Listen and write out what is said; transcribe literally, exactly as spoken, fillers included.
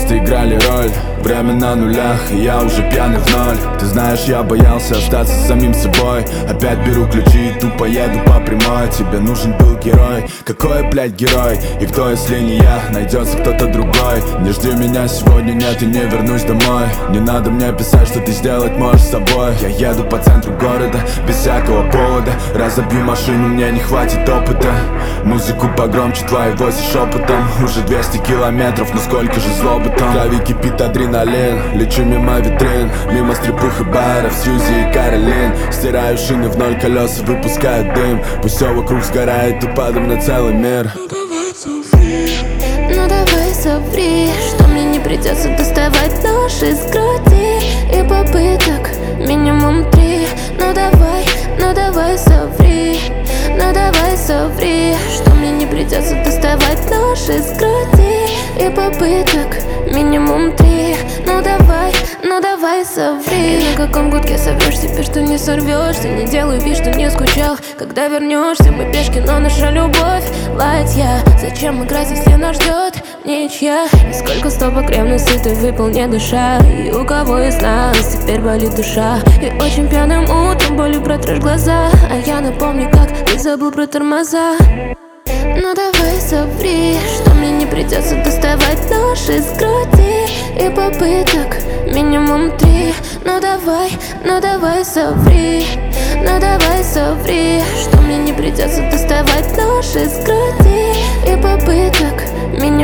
просто играли роль. Время на нулях, и я уже пьяный в ноль. Ты знаешь, я боялся остаться самим собой. Опять беру ключи и тупо еду по прямой. Тебе нужен был герой, какой, блядь, герой? И кто, если не я, найдется кто-то другой. Не жди меня сегодня, нет, и не вернусь домой. Не надо мне писать, что ты сделать можешь с собой. Я еду по центру города, без всякого повода. Разобью машину, мне не хватит опыта. Музыку погромче твоего за шепотом. Уже двести километров, но сколько же злобы там. В крови кипит адреналин, лечу мимо витрин, мимо стрипух и баров, Сьюзи и Каролин. Стираю шины в ноль, колеса выпускают дым. Пусть все вокруг сгорает упадом на целый мир. Ну давай соври, ну давай соври, что мне не придется доставать нож из груди. И попыток минимум три. Ну давай, ну давай соври, ну давай соври, что мне не придется доставать нож из груди. И попыток минимум три. Ну давай, ну давай соври. И на каком гудке соврешь теперь, что не сорвешься? Не делай вид, что не скучал. Когда вернешься, мы пешки, но наша любовь ладья. Зачем играть, если нас ждет ничья? И сколько стопок ревности ты выпил, не дыша. И у кого из нас теперь болит душа? И очень пьяным утром болью протрешь глаза. А я напомню, как ты забыл про тормоза. Ну давай соври, что мне не придется доставать нож из груди. И попыток минимум три. Ну давай, ну давай соври, ну давай соври, что мне не придется доставать нож из груди. И попыток минимум